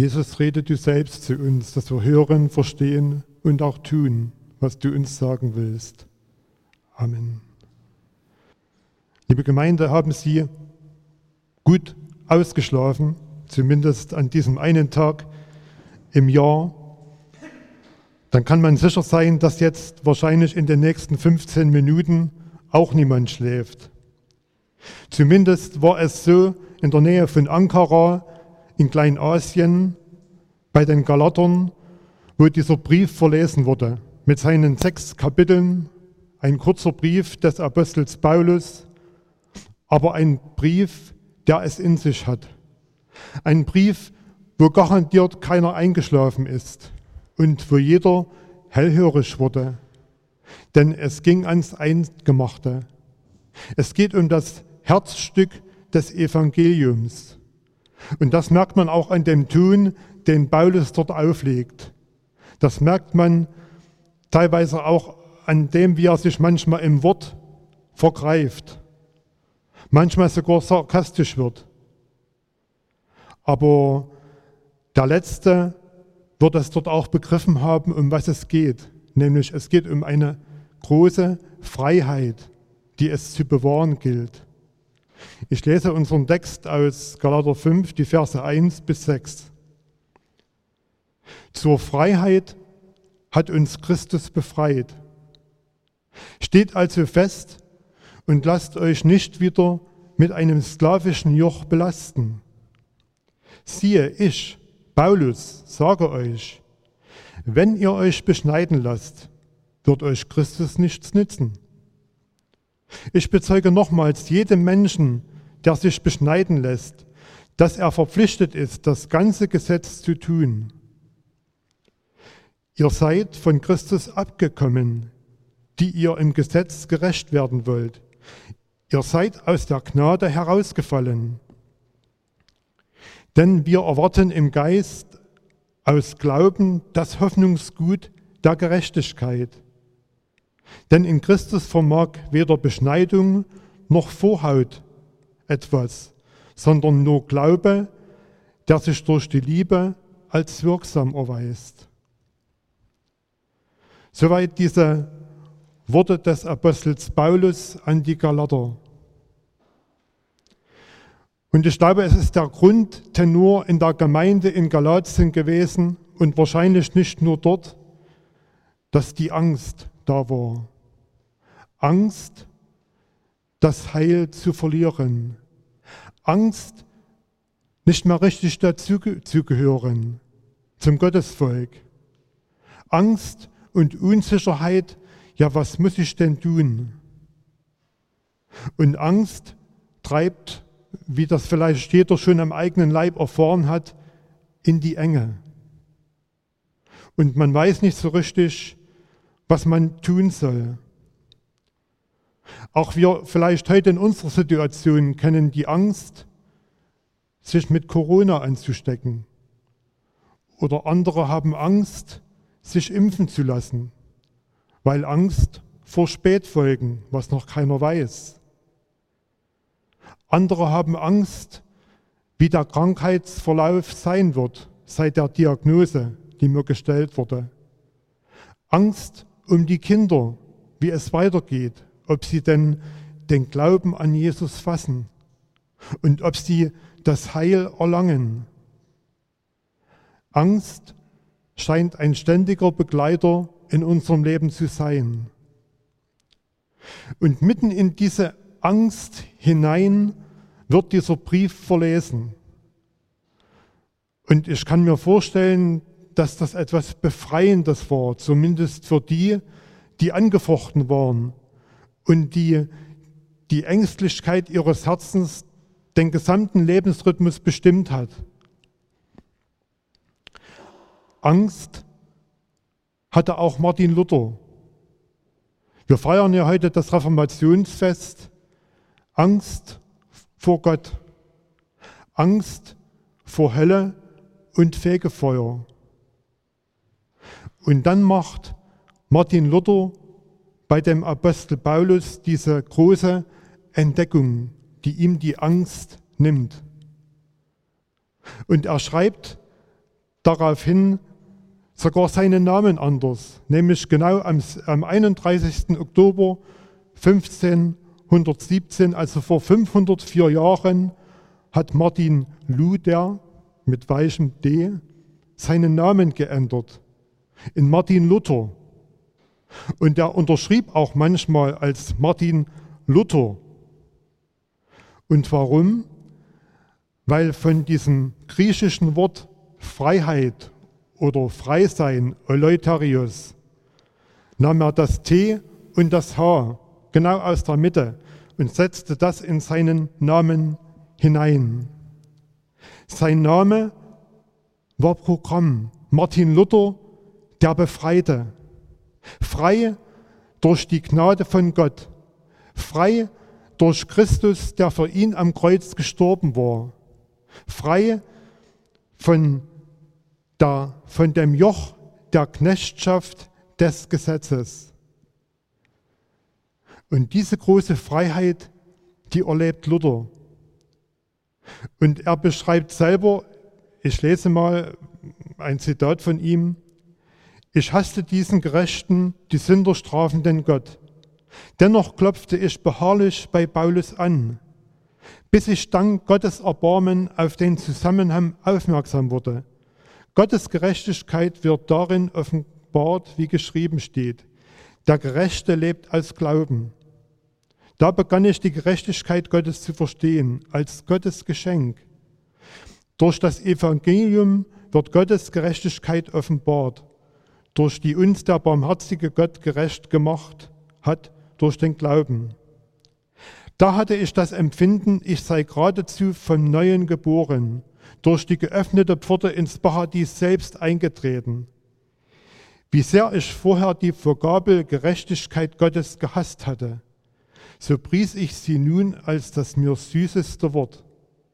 Jesus, rede du selbst zu uns, dass wir hören, verstehen und auch tun, was du uns sagen willst. Amen. Liebe Gemeinde, haben Sie gut ausgeschlafen, zumindest an diesem einen Tag im Jahr? Dann kann man sicher sein, dass jetzt wahrscheinlich in den nächsten 15 Minuten auch niemand schläft. Zumindest war es so in der Nähe von Ankara in Kleinasien bei den Galatern, wo dieser Brief verlesen wurde, mit seinen 6 Kapiteln, ein kurzer Brief des Apostels Paulus, aber ein Brief, der es in sich hat. Ein Brief, wo garantiert keiner eingeschlafen ist und wo jeder hellhörig wurde, denn es ging ans Eingemachte. Es geht um das Herzstück des Evangeliums. Und das merkt man auch an dem Ton, den Paulus dort auflegt. Das merkt man teilweise auch an dem, wie er sich manchmal im Wort vergreift, manchmal sogar sarkastisch wird. Aber der Letzte wird es dort auch begriffen haben, um was es geht. Nämlich es geht um eine große Freiheit, die es zu bewahren gilt. Ich lese unseren Text aus Galater 5, die Verse 1 bis 6. Zur Freiheit hat uns Christus befreit. Steht also fest und lasst euch nicht wieder mit einem sklavischen Joch belasten. Siehe, ich, Paulus, sage euch, wenn ihr euch beschneiden lasst, wird euch Christus nichts nützen. Ich bezeuge nochmals jedem Menschen, der sich beschneiden lässt, dass er verpflichtet ist, das ganze Gesetz zu tun. Ihr seid von Christus abgekommen, die ihr im Gesetz gerecht werden wollt. Ihr seid aus der Gnade herausgefallen. Denn wir erwarten im Geist aus Glauben das Hoffnungsgut der Gerechtigkeit. Denn in Christus vermag weder Beschneidung noch Vorhaut etwas, sondern nur Glaube, der sich durch die Liebe als wirksam erweist. Soweit diese Worte des Apostels Paulus an die Galater. Und ich glaube, es ist der Grundtenor in der Gemeinde in Galatien gewesen und wahrscheinlich nicht nur dort, dass die Angst da war. Angst, das Heil zu verlieren. Angst, nicht mehr richtig dazuzugehören, zum Gottesvolk. Angst und Unsicherheit, ja, was muss ich denn tun? Und Angst treibt, wie das vielleicht jeder schon am eigenen Leib erfahren hat, in die Enge. Und man weiß nicht so richtig, was man tun soll. Auch wir vielleicht heute in unserer Situation kennen die Angst, sich mit Corona anzustecken. Oder andere haben Angst, sich impfen zu lassen, weil Angst vor Spätfolgen, was noch keiner weiß. Andere haben Angst, wie der Krankheitsverlauf sein wird seit der Diagnose, die mir gestellt wurde. Angst um die Kinder, wie es weitergeht, ob sie denn den Glauben an Jesus fassen und ob sie das Heil erlangen. Angst scheint ein ständiger Begleiter in unserem Leben zu sein. Und mitten in diese Angst hinein wird dieser Brief verlesen. Und ich kann mir vorstellen, dass das etwas Befreiendes war, zumindest für die, die angefochten waren und die Ängstlichkeit ihres Herzens den gesamten Lebensrhythmus bestimmt hat. Angst hatte auch Martin Luther. Wir feiern ja heute das Reformationsfest. Angst vor Gott, Angst vor Hölle und Fegefeuer. Und dann macht Martin Luther bei dem Apostel Paulus diese große Entdeckung, die ihm die Angst nimmt. Und er schreibt daraufhin sogar seinen Namen anders, nämlich genau am 31. Oktober 1517, also vor 504 Jahren, hat Martin Luther mit weichem D seinen Namen geändert in Martin Luther. Und er unterschrieb auch manchmal als Martin Luther. Und warum? Weil von diesem griechischen Wort Freiheit oder Freisein, Eleutherios, nahm er das T und das H genau aus der Mitte und setzte das in seinen Namen hinein. Sein Name war Programm. Martin Luther, der Befreite. Frei durch die Gnade von Gott. Frei durch Christus, der für ihn am Kreuz gestorben war. Frei von dem Joch der Knechtschaft des Gesetzes. Und diese große Freiheit, die erlebt Luther. Und er beschreibt selber, ich lese mal ein Zitat von ihm: Ich hasste diesen Gerechten, die Sünder strafenden Gott. Dennoch klopfte ich beharrlich bei Paulus an, bis ich dank Gottes Erbarmen auf den Zusammenhang aufmerksam wurde. Gottes Gerechtigkeit wird darin offenbart, wie geschrieben steht: Der Gerechte lebt aus Glauben. Da begann ich die Gerechtigkeit Gottes zu verstehen, als Gottes Geschenk. Durch das Evangelium wird Gottes Gerechtigkeit offenbart, durch die uns der barmherzige Gott gerecht gemacht hat, durch den Glauben. Da hatte ich das Empfinden, ich sei geradezu vom Neuen geboren, durch die geöffnete Pforte ins Paradies selbst eingetreten. Wie sehr ich vorher die Vokabel Gerechtigkeit Gottes gehasst hatte, so pries ich sie nun als das mir süßeste Wort.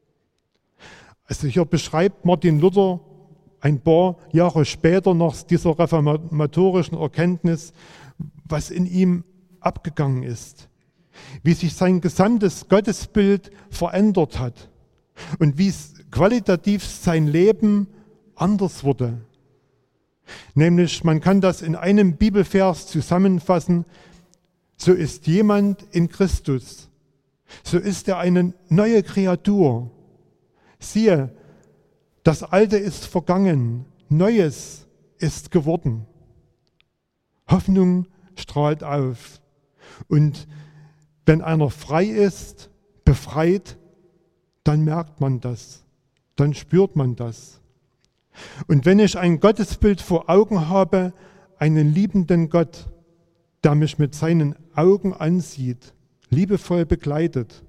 Also hier beschreibt Martin Luther ein paar Jahre später nach dieser reformatorischen Erkenntnis, was in ihm abgegangen ist, wie sich sein gesamtes Gottesbild verändert hat und wie es qualitativ sein Leben anders wurde. Nämlich, man kann das in einem Bibelvers zusammenfassen: So ist jemand in Christus, so ist er eine neue Kreatur. Siehe, das Alte ist vergangen, Neues ist geworden. Hoffnung strahlt auf. Und wenn einer frei ist, befreit, dann merkt man das, dann spürt man das. Und wenn ich ein Gottesbild vor Augen habe, einen liebenden Gott, der mich mit seinen Augen ansieht, liebevoll begleitet,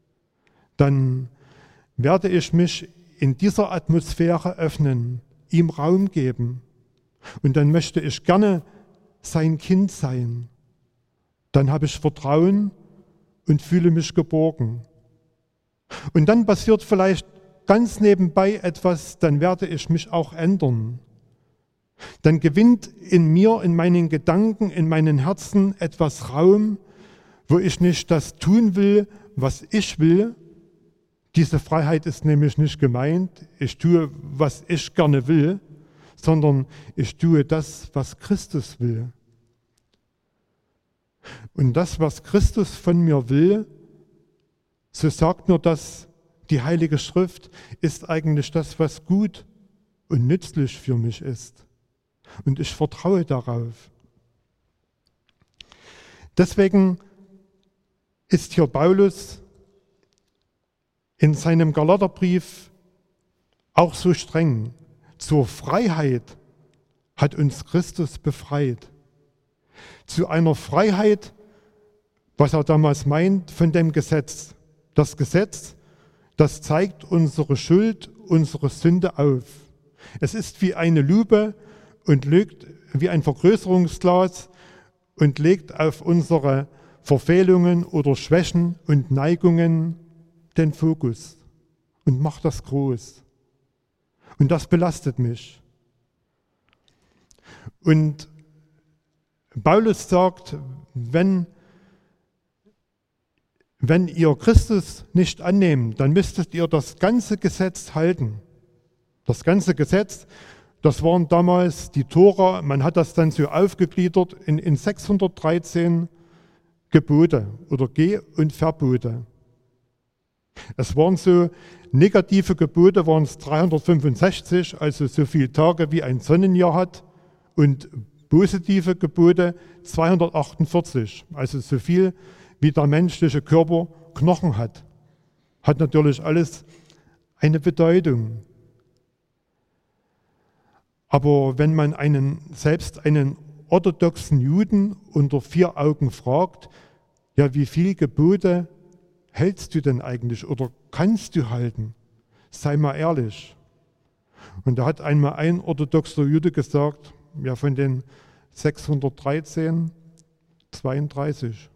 dann werde ich mich in dieser Atmosphäre öffnen, ihm Raum geben. Und dann möchte ich gerne sein Kind sein. Dann habe ich Vertrauen und fühle mich geborgen. Und dann passiert vielleicht ganz nebenbei etwas, dann werde ich mich auch ändern. Dann gewinnt in mir, in meinen Gedanken, in meinen Herzen etwas Raum, wo ich nicht das tun will, was ich will. Diese Freiheit ist nämlich nicht gemeint, ich tue, was ich gerne will, sondern ich tue das, was Christus will. Und das, was Christus von mir will, so sagt mir das die Heilige Schrift, ist eigentlich das, was gut und nützlich für mich ist. Und ich vertraue darauf. Deswegen ist hier Paulus in seinem Galaterbrief auch so streng. Zur Freiheit hat uns Christus befreit. Zu einer Freiheit, was er damals meint, von dem Gesetz. Das Gesetz, das zeigt unsere Schuld, unsere Sünde auf. Es ist wie eine Lupe und legt wie ein Vergrößerungsglas und legt auf unsere Verfehlungen oder Schwächen und Neigungen den Fokus und macht das groß. Und das belastet mich. Und Paulus sagt, wenn ihr Christus nicht annehmt, dann müsstet ihr das ganze Gesetz halten. Das ganze Gesetz, das waren damals die Tora, man hat das dann so aufgegliedert in 613 Gebote oder Geh- und Verbote. Es waren so negative Gebote, waren es 365, also so viele Tage wie ein Sonnenjahr hat, und positive Gebote 248, also so viel wie der menschliche Körper Knochen hat. Hat natürlich alles eine Bedeutung. Aber wenn man selbst einen orthodoxen Juden unter 4 Augen fragt, ja, wie viele Gebote hältst du denn eigentlich oder kannst du halten? Sei mal ehrlich. Und da hat einmal ein orthodoxer Jude gesagt, ja, von den 613, 32.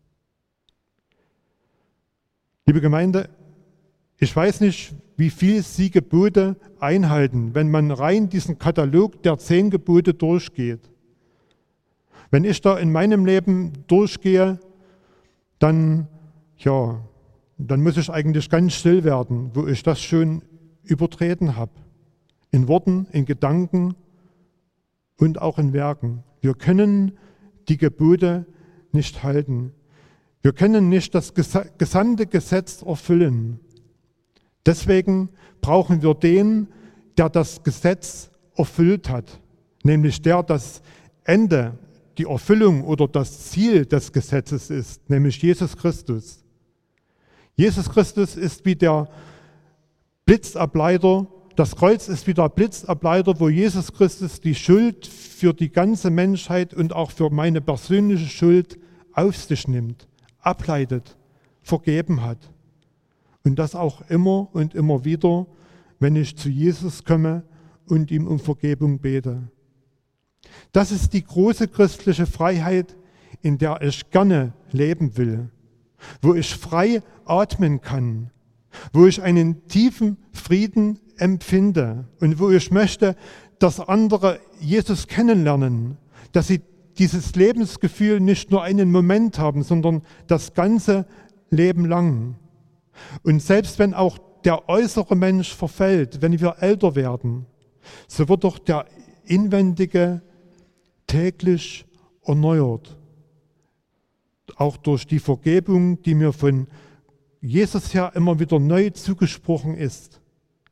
Liebe Gemeinde, ich weiß nicht, wie viel Sie Gebote einhalten, wenn man rein diesen Katalog der 10 Gebote durchgeht. Wenn ich da in meinem Leben durchgehe, dann muss ich eigentlich ganz still werden, wo ich das schon übertreten habe. In Worten, in Gedanken und auch in Werken. Wir können die Gebote nicht halten. Wir können nicht das gesamte Gesetz erfüllen. Deswegen brauchen wir den, der das Gesetz erfüllt hat, nämlich der das Ende, die Erfüllung oder das Ziel des Gesetzes ist, nämlich Jesus Christus. Jesus Christus ist wie der Blitzableiter, das Kreuz ist wie der Blitzableiter, wo Jesus Christus die Schuld für die ganze Menschheit und auch für meine persönliche Schuld auf sich nimmt, ableitet, vergeben hat. Und das auch immer und immer wieder, wenn ich zu Jesus komme und ihm um Vergebung bete. Das ist die große christliche Freiheit, in der ich gerne leben will, wo ich frei atmen kann, wo ich einen tiefen Frieden empfinde und wo ich möchte, dass andere Jesus kennenlernen, dass sie dieses Lebensgefühl nicht nur einen Moment haben, sondern das ganze Leben lang. Und selbst wenn auch der äußere Mensch verfällt, wenn wir älter werden, so wird doch der inwendige täglich erneuert. Auch durch die Vergebung, die mir von Jesus her immer wieder neu zugesprochen ist.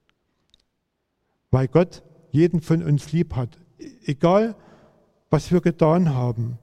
Weil Gott jeden von uns lieb hat, egal was wir getan haben.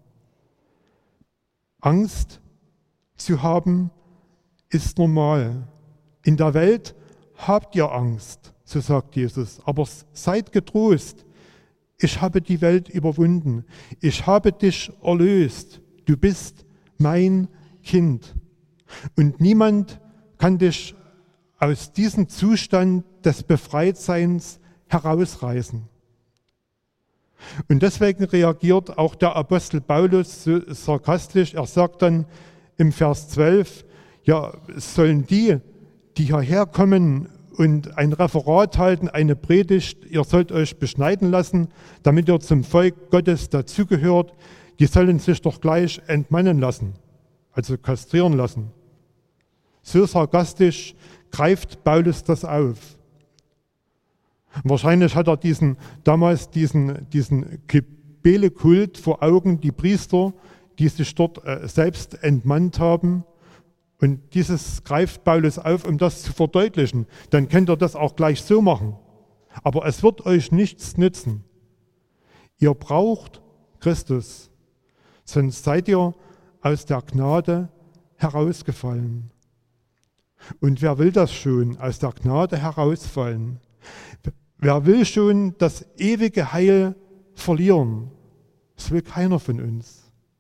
Angst zu haben ist normal. In der Welt habt ihr Angst, so sagt Jesus, aber seid getrost. Ich habe die Welt überwunden. Ich habe dich erlöst. Du bist mein Kind. Und niemand kann dich aus diesem Zustand des Befreitseins herausreißen. Und deswegen reagiert auch der Apostel Paulus so sarkastisch. Er sagt dann im Vers 12, ja, sollen die hierher kommen und ein Referat halten, eine Predigt, ihr sollt euch beschneiden lassen, damit ihr zum Volk Gottes dazugehört, die sollen sich doch gleich entmannen lassen, also kastrieren lassen. So sarkastisch greift Paulus das auf. Wahrscheinlich hat er damals diesen Kybele-Kult vor Augen, die Priester, die sich dort selbst entmannt haben. Und dieses greift Paulus auf, um das zu verdeutlichen. Dann könnt ihr das auch gleich so machen. Aber es wird euch nichts nützen. Ihr braucht Christus, sonst seid ihr aus der Gnade herausgefallen. Und wer will das schon, aus der Gnade herausfallen? Wer will schon das ewige Heil verlieren? Das will keiner von uns.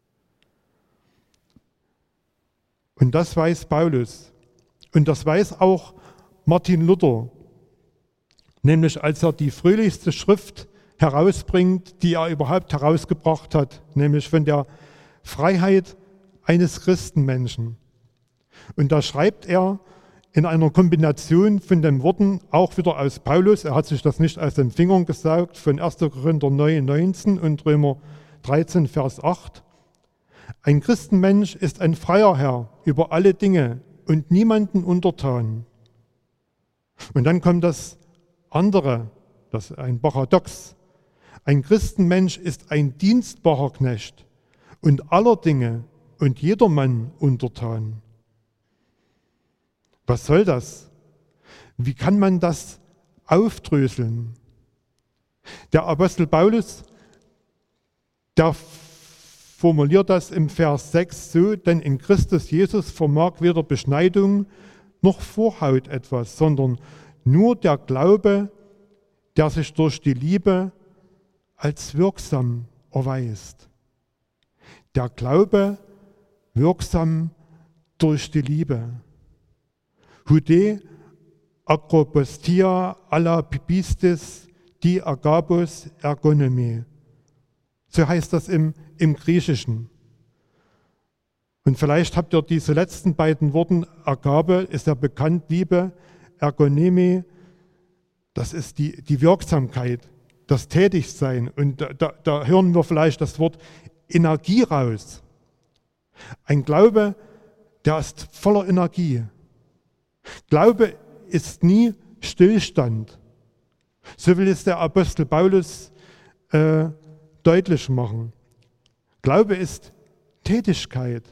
Und das weiß Paulus. Und das weiß auch Martin Luther. Nämlich als er die fröhlichste Schrift herausbringt, die er überhaupt herausgebracht hat. Nämlich von der Freiheit eines Christenmenschen. Und da schreibt er in einer Kombination von den Worten, auch wieder aus Paulus, er hat sich das nicht aus den Fingern gesaugt, von 1. Korinther 9, 19 und Römer 13, Vers 8. Ein Christenmensch ist ein freier Herr über alle Dinge und niemanden untertan. Und dann kommt das andere, das ist ein Paradox. Ein Christenmensch ist ein dienstbarer Knecht und aller Dinge und jedermann untertan. Was soll das? Wie kann man das aufdröseln? Der Apostel Paulus, der formuliert das im Vers 6 so: Denn in Christus Jesus vermag weder Beschneidung noch Vorhaut etwas, sondern nur der Glaube, der sich durch die Liebe als wirksam erweist. Der Glaube wirksam durch die Liebe. Hude agropostia alla pipistis di agabus ergonome. So heißt das im Griechischen. Und vielleicht habt ihr diese letzten beiden Worte, Agape ist ja bekannt, Liebe, Ergonome, das ist die Wirksamkeit, das Tätigsein. Und da hören wir vielleicht das Wort Energie raus. Ein Glaube, der ist voller Energie. Glaube ist nie Stillstand. So will es der Apostel Paulus deutlich machen. Glaube ist Tätigkeit.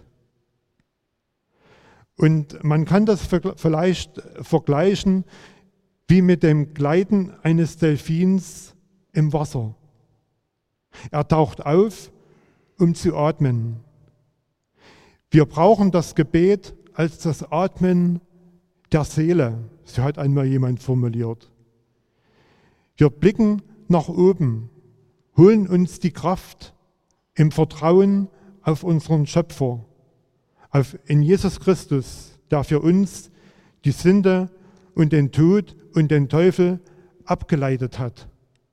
Und man kann das vielleicht vergleichen wie mit dem Gleiten eines Delfins im Wasser. Er taucht auf, um zu atmen. Wir brauchen das Gebet als das Atmen der Seele, so hat einmal jemand formuliert. Wir blicken nach oben, holen uns die Kraft im Vertrauen auf unseren Schöpfer, in Jesus Christus, der für uns die Sünde und den Tod und den Teufel abgeleitet hat.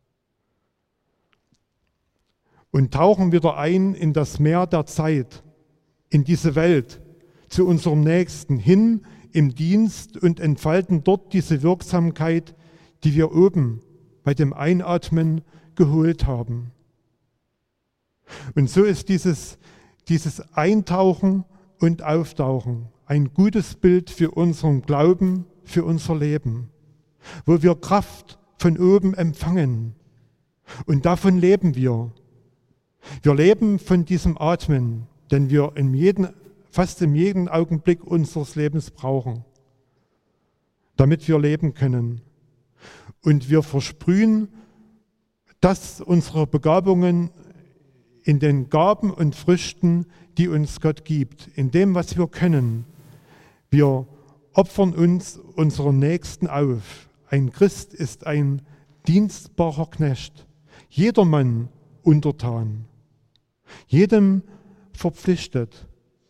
Und tauchen wieder ein in das Meer der Zeit, in diese Welt, zu unserem Nächsten, hin im Dienst und entfalten dort diese Wirksamkeit, die wir oben bei dem Einatmen geholt haben. Und so ist dieses Eintauchen und Auftauchen ein gutes Bild für unseren Glauben, für unser Leben, wo wir Kraft von oben empfangen. Und davon leben wir. Wir leben von diesem Atmen, den wir fast in jedem Augenblick unseres Lebens brauchen, damit wir leben können. Und wir versprühen, dass unsere Begabungen in den Gaben und Früchten, die uns Gott gibt, in dem, was wir können. Wir opfern uns unseren Nächsten auf. Ein Christ ist ein dienstbarer Knecht, jedermann untertan, jedem verpflichtet.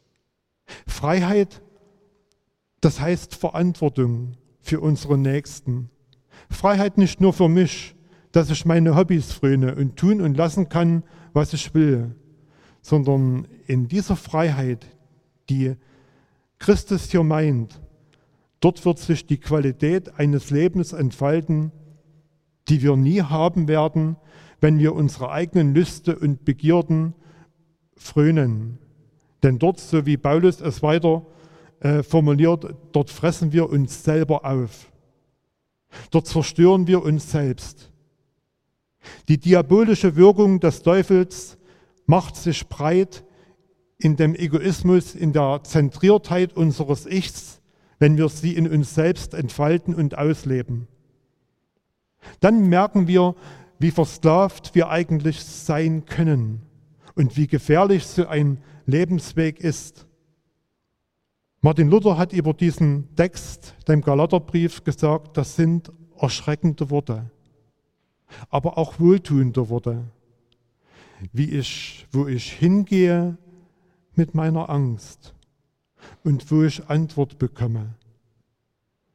Freiheit, das heißt Verantwortung für unseren Nächsten. Freiheit nicht nur für mich, dass ich meine Hobbys fröne und tun und lassen kann, was ich will, sondern in dieser Freiheit, die Christus hier meint, dort wird sich die Qualität eines Lebens entfalten, die wir nie haben werden, wenn wir unsere eigenen Lüste und Begierden frönen. Denn dort, so wie Paulus es weiter formuliert, dort fressen wir uns selber auf. Dort zerstören wir uns selbst. Die diabolische Wirkung des Teufels macht sich breit in dem Egoismus, in der Zentriertheit unseres Ichs, wenn wir sie in uns selbst entfalten und ausleben. Dann merken wir, wie versklavt wir eigentlich sein können und wie gefährlich so ein Lebensweg ist. Martin Luther hat über diesen Text, dem Galaterbrief, gesagt, das sind erschreckende Worte, aber auch wohltuende Worte, wo ich hingehe mit meiner Angst und wo ich Antwort bekomme.